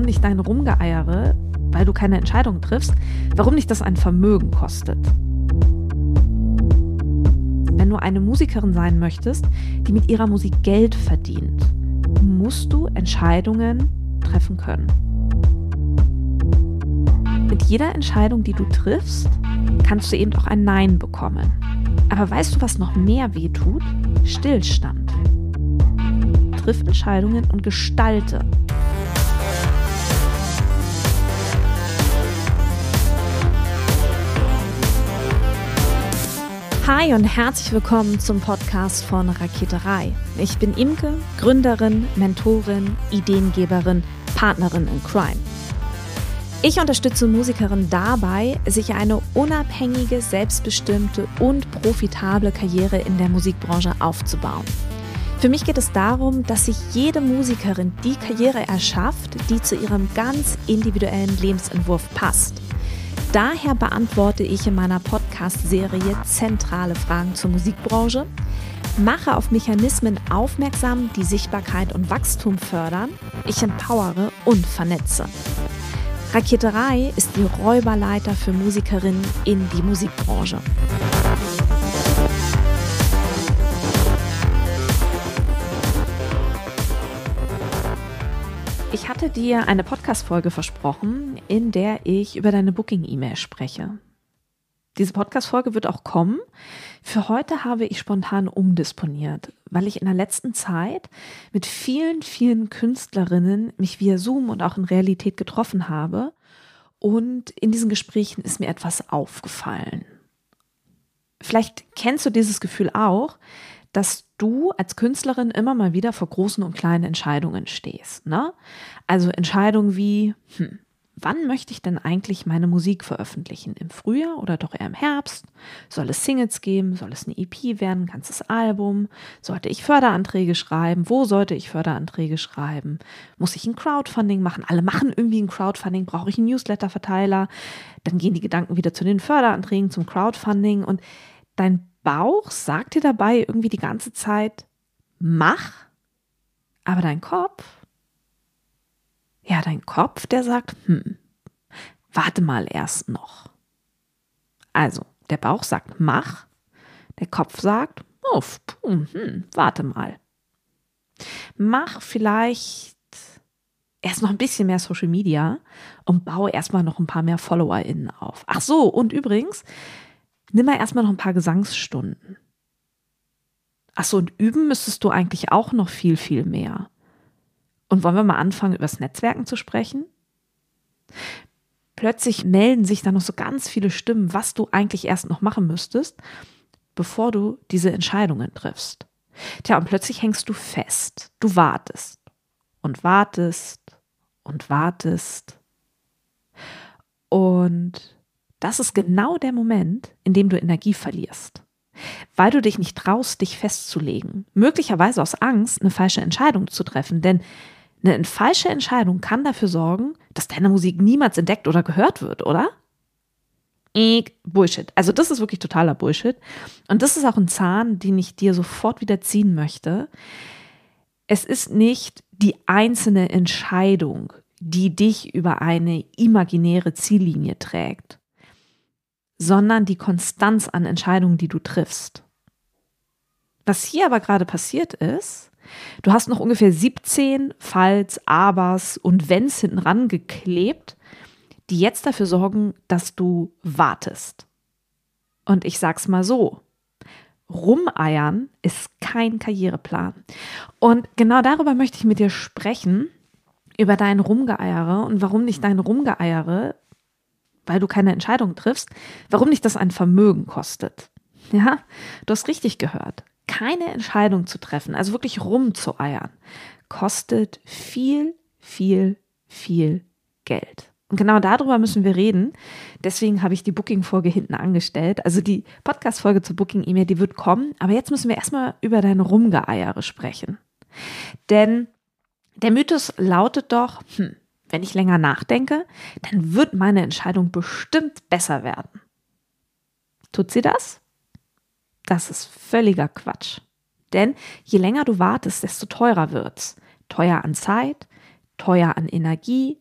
nicht dein Rumgeeiere, weil du keine Entscheidung triffst, warum dich das ein Vermögen kostet. Wenn du eine Musikerin sein möchtest, die mit ihrer Musik Geld verdient, musst du Entscheidungen treffen können. Mit jeder Entscheidung, die du triffst, kannst du eben auch ein Nein bekommen. Aber weißt du, was noch mehr wehtut? Stillstand. Triff Entscheidungen und gestalte. Hi und herzlich willkommen zum Podcast von Raketerei. Ich bin Imke, Gründerin, Mentorin, Ideengeberin, Partnerin in Crime. Ich unterstütze Musikerinnen dabei, sich eine unabhängige, selbstbestimmte und profitable Karriere in der Musikbranche aufzubauen. Für mich geht es darum, dass sich jede Musikerin die Karriere erschafft, die zu ihrem ganz individuellen Lebensentwurf passt. Daher beantworte ich in meiner Podcast-Serie zentrale Fragen zur Musikbranche, mache auf Mechanismen aufmerksam, die Sichtbarkeit und Wachstum fördern, ich empowere und vernetze. Raketerei ist die Räuberleiter für Musikerinnen in die Musikbranche. Ich hatte dir eine Podcast-Folge versprochen, in der ich über deine Booking-E-Mail spreche. Diese Podcast-Folge wird auch kommen. Für heute habe ich spontan umdisponiert, weil ich in der letzten Zeit mit vielen, vielen Künstlerinnen mich via Zoom und auch in Realität getroffen habe. Und in diesen Gesprächen ist mir etwas aufgefallen. Vielleicht kennst du dieses Gefühl auch, dass du als Künstlerin immer mal wieder vor großen und kleinen Entscheidungen stehst, ne? Also Entscheidungen wie, wann möchte ich denn eigentlich meine Musik veröffentlichen? Im Frühjahr oder doch eher im Herbst? Soll es Singles geben? Soll es eine EP werden? Ein ganzes Album? Sollte ich Förderanträge schreiben? Wo sollte ich Förderanträge schreiben? Muss ich ein Crowdfunding machen? Alle machen irgendwie ein Crowdfunding. Brauche ich einen Newsletter-Verteiler? Dann gehen die Gedanken wieder zu den Förderanträgen, zum Crowdfunding. Und dein Bauch sagt dir dabei irgendwie die ganze Zeit, mach, aber dein Kopf, der sagt, warte mal erst noch. Also, der Bauch sagt, mach, der Kopf sagt, warte mal. Mach vielleicht erst noch ein bisschen mehr Social Media und baue erstmal noch ein paar mehr FollowerInnen auf. Ach so, und übrigens, nimm mal erstmal noch ein paar Gesangsstunden. Achso, und üben müsstest du eigentlich auch noch viel, viel mehr. Und wollen wir mal anfangen, über das Netzwerken zu sprechen? Plötzlich melden sich dann noch so ganz viele Stimmen, was du eigentlich erst noch machen müsstest, bevor du diese Entscheidungen triffst. Tja, und plötzlich hängst du fest. Du wartest und wartest und wartest. Und das ist genau der Moment, in dem du Energie verlierst, weil du dich nicht traust, dich festzulegen. Möglicherweise aus Angst, eine falsche Entscheidung zu treffen, denn eine falsche Entscheidung kann dafür sorgen, dass deine Musik niemals entdeckt oder gehört wird, oder? Bullshit. Also das ist wirklich totaler Bullshit. Und das ist auch ein Zahn, den ich dir sofort wieder ziehen möchte. Es ist nicht die einzelne Entscheidung, die dich über eine imaginäre Ziellinie trägt, sondern die Konstanz an Entscheidungen, die du triffst. Was hier aber gerade passiert ist, du hast noch ungefähr 17 Falls, Abers und Wenns hinten ran geklebt, die jetzt dafür sorgen, dass du wartest. Und ich sag's mal so, Rumeiern ist kein Karriereplan. Und genau darüber möchte ich mit dir sprechen, über dein Rumgeeiere und warum nicht dein Rumgeeiere, weil du keine Entscheidung triffst, warum dich das ein Vermögen kostet. Ja, du hast richtig gehört. Keine Entscheidung zu treffen, also wirklich rumzueiern, kostet viel, viel, viel Geld. Und genau darüber müssen wir reden. Deswegen habe ich die Booking-Folge hinten angestellt. Also die Podcast-Folge zur Booking-E-Mail, die wird kommen. Aber jetzt müssen wir erstmal über dein Rumgeeiere sprechen. Denn der Mythos lautet doch, wenn ich länger nachdenke, dann wird meine Entscheidung bestimmt besser werden. Tut sie das? Das ist völliger Quatsch. Denn je länger du wartest, desto teurer wird's. Teuer an Zeit, teuer an Energie,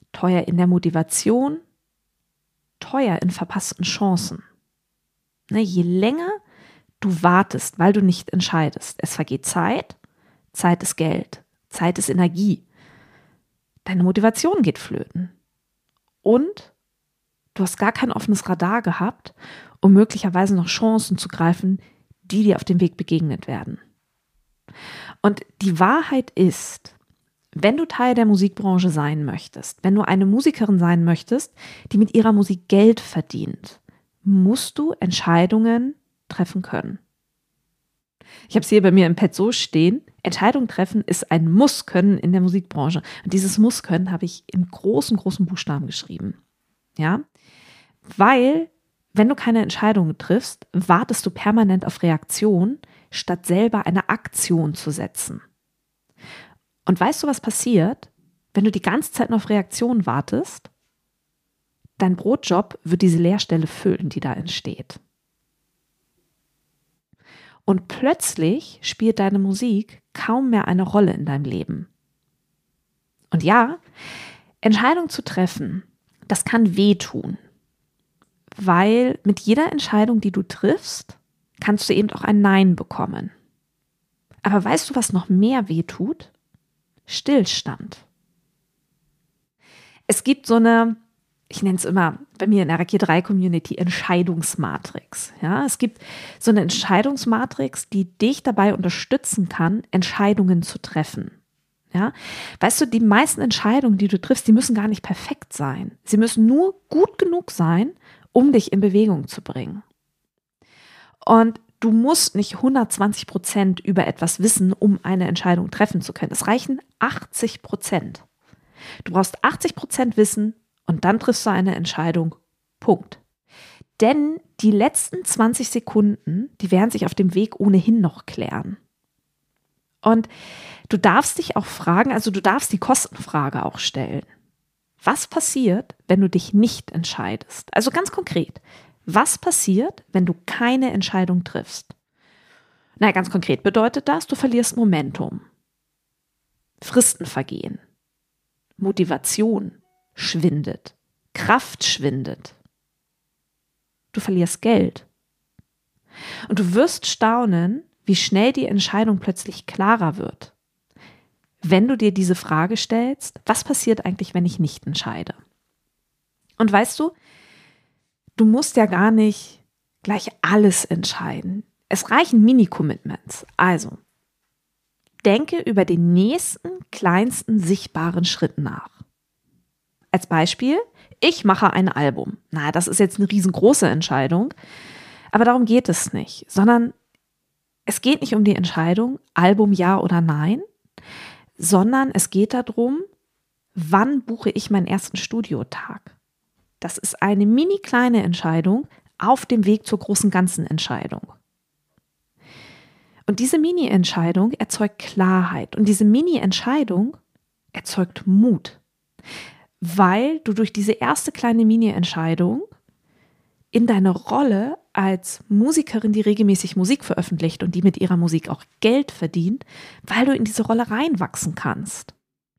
teuer in der Motivation, teuer in verpassten Chancen. Ne, je länger du wartest, weil du nicht entscheidest, es vergeht Zeit, Zeit ist Geld, Zeit ist Energie. Deine Motivation geht flöten. Und du hast gar kein offenes Radar gehabt, um möglicherweise noch Chancen zu greifen, die dir auf dem Weg begegnet werden. Und die Wahrheit ist, wenn du Teil der Musikbranche sein möchtest, wenn du eine Musikerin sein möchtest, die mit ihrer Musik Geld verdient, musst du Entscheidungen treffen können. Ich habe es hier bei mir im Pad so stehen, Entscheidungen treffen ist ein Muss-Können in der Musikbranche. Und dieses Muss-Können habe ich in großen, großen Buchstaben geschrieben. Ja, weil, wenn du keine Entscheidungen triffst, wartest du permanent auf Reaktion, statt selber eine Aktion zu setzen. Und weißt du, was passiert, wenn du die ganze Zeit noch auf Reaktion wartest? Dein Brotjob wird diese Leerstelle füllen, die da entsteht. Und plötzlich spielt deine Musik kaum mehr eine Rolle in deinem Leben. Und ja, Entscheidungen zu treffen, das kann wehtun. Weil mit jeder Entscheidung, die du triffst, kannst du eben auch ein Nein bekommen. Aber weißt du, was noch mehr wehtut? Stillstand. Es gibt so eine, ich nenne es immer bei mir in der Rakier 3 Community Entscheidungsmatrix. Ja, es gibt so eine Entscheidungsmatrix, die dich dabei unterstützen kann, Entscheidungen zu treffen. Ja, weißt du, die meisten Entscheidungen, die du triffst, die müssen gar nicht perfekt sein. Sie müssen nur gut genug sein, um dich in Bewegung zu bringen. Und du musst nicht 120% über etwas wissen, um eine Entscheidung treffen zu können. Es reichen 80%. Du brauchst 80% Wissen und dann triffst du eine Entscheidung. Punkt. Denn die letzten 20 Sekunden, die werden sich auf dem Weg ohnehin noch klären. Und du darfst dich auch fragen, also du darfst die Kostenfrage auch stellen. Was passiert, wenn du dich nicht entscheidest? Also ganz konkret, was passiert, wenn du keine Entscheidung triffst? Na, ganz konkret bedeutet das, du verlierst Momentum. Fristen vergehen. Motivation schwindet. Kraft schwindet. Du verlierst Geld. Und du wirst staunen, wie schnell die Entscheidung plötzlich klarer wird. Wenn du dir diese Frage stellst, was passiert eigentlich, wenn ich nicht entscheide? Und weißt du, du musst ja gar nicht gleich alles entscheiden. Es reichen Mini-Commitments. Also, denke über den nächsten, kleinsten, sichtbaren Schritt nach. Als Beispiel, ich mache ein Album. Na, das ist jetzt eine riesengroße Entscheidung, aber darum geht es nicht, sondern es geht nicht um die Entscheidung, Album ja oder nein, sondern es geht darum, wann buche ich meinen ersten Studiotag. Das ist eine mini kleine Entscheidung auf dem Weg zur großen ganzen Entscheidung. Und diese Mini-Entscheidung erzeugt Klarheit und diese Mini-Entscheidung erzeugt Mut, weil du durch diese erste kleine Mini-Entscheidung in deine Rolle als Musikerin, die regelmäßig Musik veröffentlicht und die mit ihrer Musik auch Geld verdient, weil du in diese Rolle reinwachsen kannst.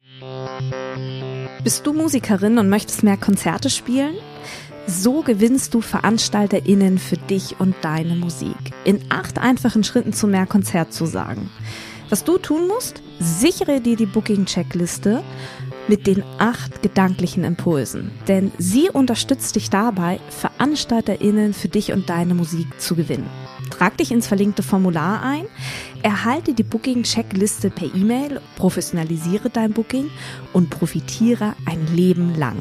Bist du Musikerin und möchtest mehr Konzerte spielen? So gewinnst du VeranstalterInnen für dich und deine Musik. In 8 einfachen Schritten zu mehr Konzertzusagen. Was du tun musst? Sichere dir die Booking-Checkliste mit den 8 gedanklichen Impulsen. Denn sie unterstützt dich dabei, VeranstalterInnen für dich und deine Musik zu gewinnen. Trag dich ins verlinkte Formular ein, erhalte die Booking-Checkliste per E-Mail, professionalisiere dein Booking und profitiere ein Leben lang.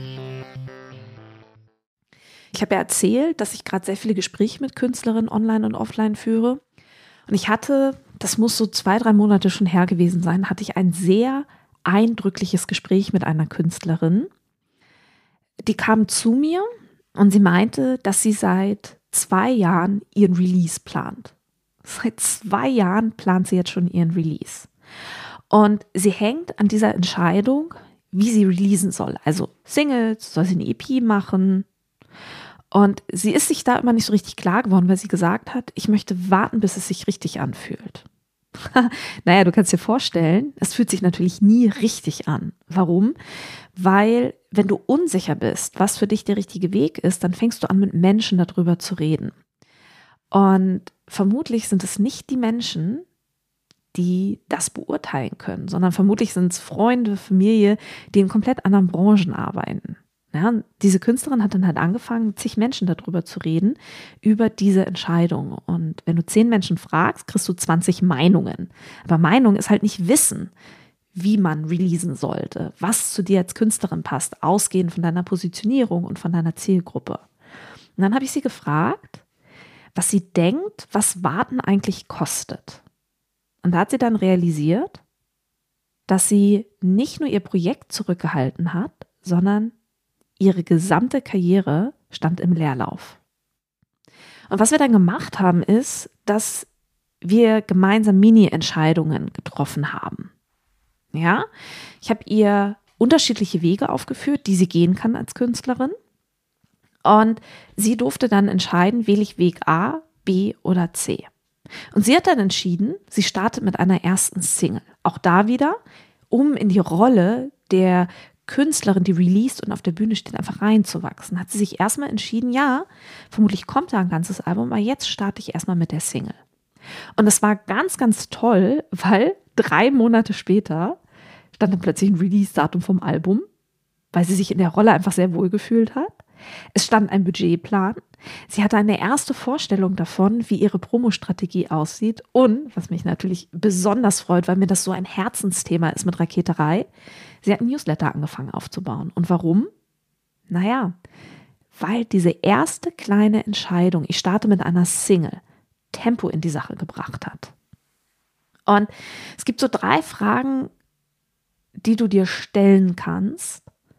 Ich habe ja erzählt, dass ich gerade sehr viele Gespräche mit Künstlerinnen online und offline führe. Und ich hatte, das muss so 2-3 Monate schon her gewesen sein, hatte ich ein sehr eindrückliches Gespräch mit einer Künstlerin. Die kam zu mir und sie meinte, dass sie seit 2 Jahren ihren Release plant. Seit 2 Jahren plant sie jetzt schon ihren Release. Und sie hängt an dieser Entscheidung, wie sie releasen soll. Also Singles, soll sie eine EP machen? Und sie ist sich da immer nicht so richtig klar geworden, weil sie gesagt hat, ich möchte warten, bis es sich richtig anfühlt. Naja, du kannst dir vorstellen, es fühlt sich natürlich nie richtig an. Warum? Weil, wenn du unsicher bist, was für dich der richtige Weg ist, dann fängst du an, mit Menschen darüber zu reden. Und vermutlich sind es nicht die Menschen, die das beurteilen können, sondern vermutlich sind es Freunde, Familie, die in komplett anderen Branchen arbeiten. Ja, diese Künstlerin hat dann halt angefangen, mit zig Menschen darüber zu reden, über diese Entscheidung. Und wenn du 10 Menschen fragst, kriegst du 20 Meinungen. Aber Meinung ist halt nicht Wissen, wie man releasen sollte, was zu dir als Künstlerin passt, ausgehend von deiner Positionierung und von deiner Zielgruppe. Und dann habe ich sie gefragt, was sie denkt, was Warten eigentlich kostet. Und da hat sie dann realisiert, dass sie nicht nur ihr Projekt zurückgehalten hat, sondern ihre gesamte Karriere stand im Leerlauf. Und was wir dann gemacht haben, ist, dass wir gemeinsam Mini-Entscheidungen getroffen haben. Ja, ich habe ihr unterschiedliche Wege aufgeführt, die sie gehen kann als Künstlerin. Und sie durfte dann entscheiden, wähle ich Weg A, B oder C. Und sie hat dann entschieden, sie startet mit einer ersten Single. Auch da wieder, um in die Rolle der Künstlerin, die released und auf der Bühne steht, einfach reinzuwachsen. Hat sie sich erstmal entschieden, ja, vermutlich kommt da ein ganzes Album, aber jetzt starte ich erstmal mit der Single. Und das war ganz, ganz toll, weil 3 Monate später stand dann plötzlich ein Release-Datum vom Album, weil sie sich in der Rolle einfach sehr wohl gefühlt hat. Es stand ein Budgetplan. Sie hatte eine erste Vorstellung davon, wie ihre Promostrategie aussieht. Und, was mich natürlich besonders freut, weil mir das so ein Herzensthema ist mit Raketerei, sie hat ein Newsletter angefangen aufzubauen. Und warum? Naja, weil diese erste kleine Entscheidung, ich starte mit einer Single, Tempo in die Sache gebracht hat. Und es gibt so 3 Fragen, die du dir stellen kannst.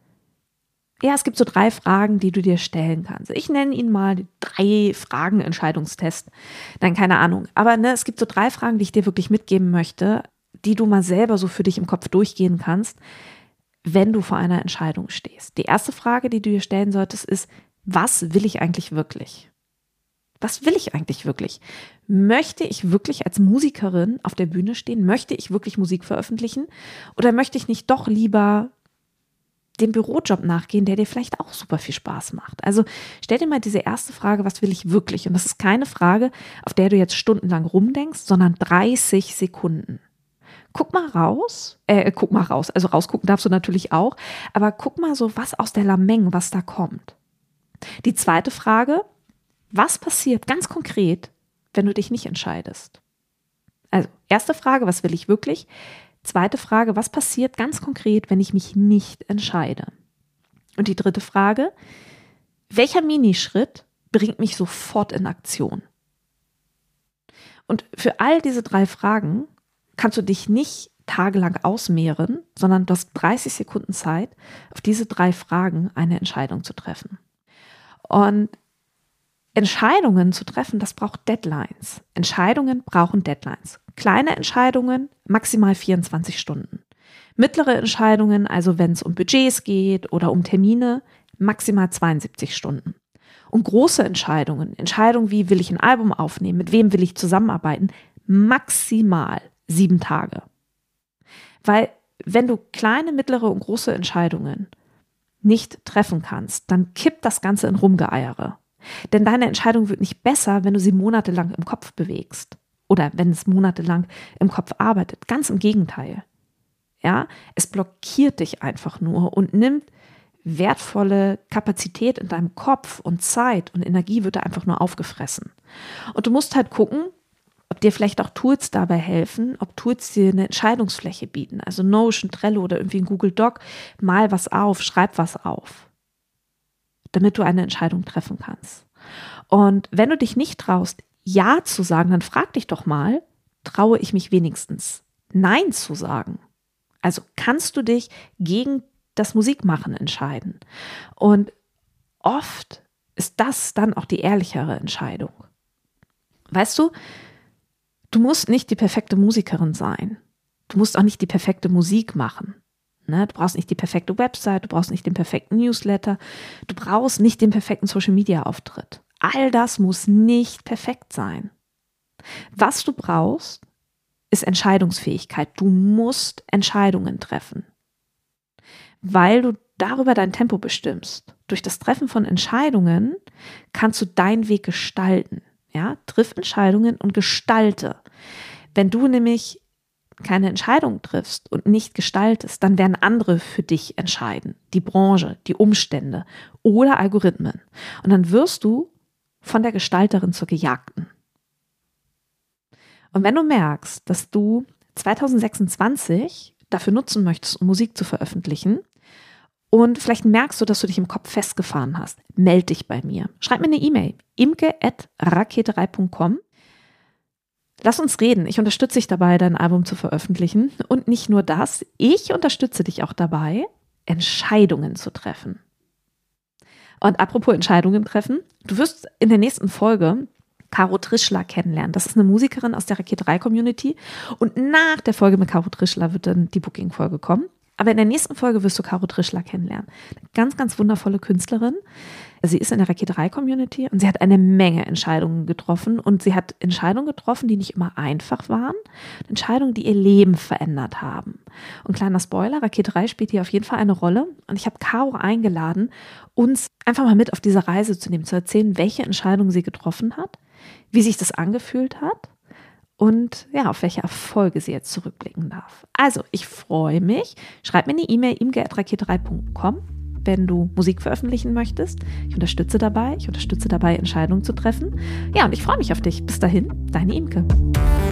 Ja, es gibt so 3 Fragen, die du dir stellen kannst. Ich nenne ihn mal 3 Fragen-Entscheidungstest. Nein, keine Ahnung. Aber es gibt so 3 Fragen, die ich dir wirklich mitgeben möchte, die du mal selber so für dich im Kopf durchgehen kannst, wenn du vor einer Entscheidung stehst. Die erste Frage, die du dir stellen solltest, ist, was will ich eigentlich wirklich? Was will ich eigentlich wirklich? Möchte ich wirklich als Musikerin auf der Bühne stehen? Möchte ich wirklich Musik veröffentlichen? Oder möchte ich nicht doch lieber dem Bürojob nachgehen, der dir vielleicht auch super viel Spaß macht? Also stell dir mal diese erste Frage, was will ich wirklich? Und das ist keine Frage, auf der du jetzt stundenlang rumdenkst, sondern 30 Sekunden. Guck mal raus, also rausgucken darfst du natürlich auch, aber guck mal so, was aus der Lameng, was da kommt. Die zweite Frage, was passiert ganz konkret, wenn du dich nicht entscheidest? Also erste Frage, was will ich wirklich? Zweite Frage, was passiert ganz konkret, wenn ich mich nicht entscheide? Und die dritte Frage, welcher Minischritt bringt mich sofort in Aktion? Und für all diese 3 Fragen kannst du dich nicht tagelang ausmehren, sondern du hast 30 Sekunden Zeit, auf diese 3 Fragen eine Entscheidung zu treffen. Und Entscheidungen zu treffen, das braucht Deadlines. Entscheidungen brauchen Deadlines. Kleine Entscheidungen, maximal 24 Stunden. Mittlere Entscheidungen, also wenn es um Budgets geht oder um Termine, maximal 72 Stunden. Und große Entscheidungen, Entscheidungen wie, will ich ein Album aufnehmen, mit wem will ich zusammenarbeiten, maximal 7 Tage. Weil wenn du kleine, mittlere und große Entscheidungen nicht treffen kannst, dann kippt das Ganze in Rumgeeiere. Denn deine Entscheidung wird nicht besser, wenn du sie monatelang im Kopf bewegst oder wenn es monatelang im Kopf arbeitet. Ganz im Gegenteil. Ja, es blockiert dich einfach nur und nimmt wertvolle Kapazität in deinem Kopf und Zeit und Energie wird da einfach nur aufgefressen. Und du musst halt gucken, ob dir vielleicht auch Tools dabei helfen, ob Tools dir eine Entscheidungsfläche bieten. Also Notion, Trello oder irgendwie ein Google Doc, mal was auf, schreib was auf, damit du eine Entscheidung treffen kannst. Und wenn du dich nicht traust, Ja zu sagen, dann frag dich doch mal, traue ich mich wenigstens Nein zu sagen? Also kannst du dich gegen das Musikmachen entscheiden? Und oft ist das dann auch die ehrlichere Entscheidung. Weißt du, du musst nicht die perfekte Musikerin sein. Du musst auch nicht die perfekte Musik machen. Du brauchst nicht die perfekte Website, du brauchst nicht den perfekten Newsletter, du brauchst nicht den perfekten Social-Media-Auftritt. All das muss nicht perfekt sein. Was du brauchst, ist Entscheidungsfähigkeit. Du musst Entscheidungen treffen, weil du darüber dein Tempo bestimmst. Durch das Treffen von Entscheidungen kannst du deinen Weg gestalten. Ja? Triff Entscheidungen und gestalte. Wenn du nämlich keine Entscheidung triffst und nicht gestaltest, dann werden andere für dich entscheiden. Die Branche, die Umstände oder Algorithmen. Und dann wirst du von der Gestalterin zur Gejagten. Und wenn du merkst, dass du 2026 dafür nutzen möchtest, um Musik zu veröffentlichen, und vielleicht merkst du, dass du dich im Kopf festgefahren hast, melde dich bei mir. Schreib mir eine E-Mail, imke@raketerei.com. Lass uns reden. Ich unterstütze dich dabei, dein Album zu veröffentlichen. Und nicht nur das, ich unterstütze dich auch dabei, Entscheidungen zu treffen. Und apropos Entscheidungen treffen, du wirst in der nächsten Folge Caro Trischler kennenlernen. Das ist eine Musikerin aus der Raketerei-Community. Und nach der Folge mit Caro Trischler wird dann die Booking-Folge kommen. Aber in der nächsten Folge wirst du Caro Trischler kennenlernen. Eine ganz, ganz wundervolle Künstlerin. Sie ist in der Raketerei-Community und sie hat eine Menge Entscheidungen getroffen. Und sie hat Entscheidungen getroffen, die nicht immer einfach waren. Entscheidungen, die ihr Leben verändert haben. Und kleiner Spoiler, Raketerei spielt hier auf jeden Fall eine Rolle. Und ich habe Caro eingeladen, uns einfach mal mit auf diese Reise zu nehmen, zu erzählen, welche Entscheidungen sie getroffen hat, wie sich das angefühlt hat. Und ja, auf welche Erfolge sie jetzt zurückblicken darf. Also, ich freue mich. Schreib mir eine E-Mail, imke@raketerei.com, wenn du Musik veröffentlichen möchtest. Ich unterstütze dabei. Entscheidungen zu treffen. Ja, und ich freue mich auf dich. Bis dahin, deine Imke.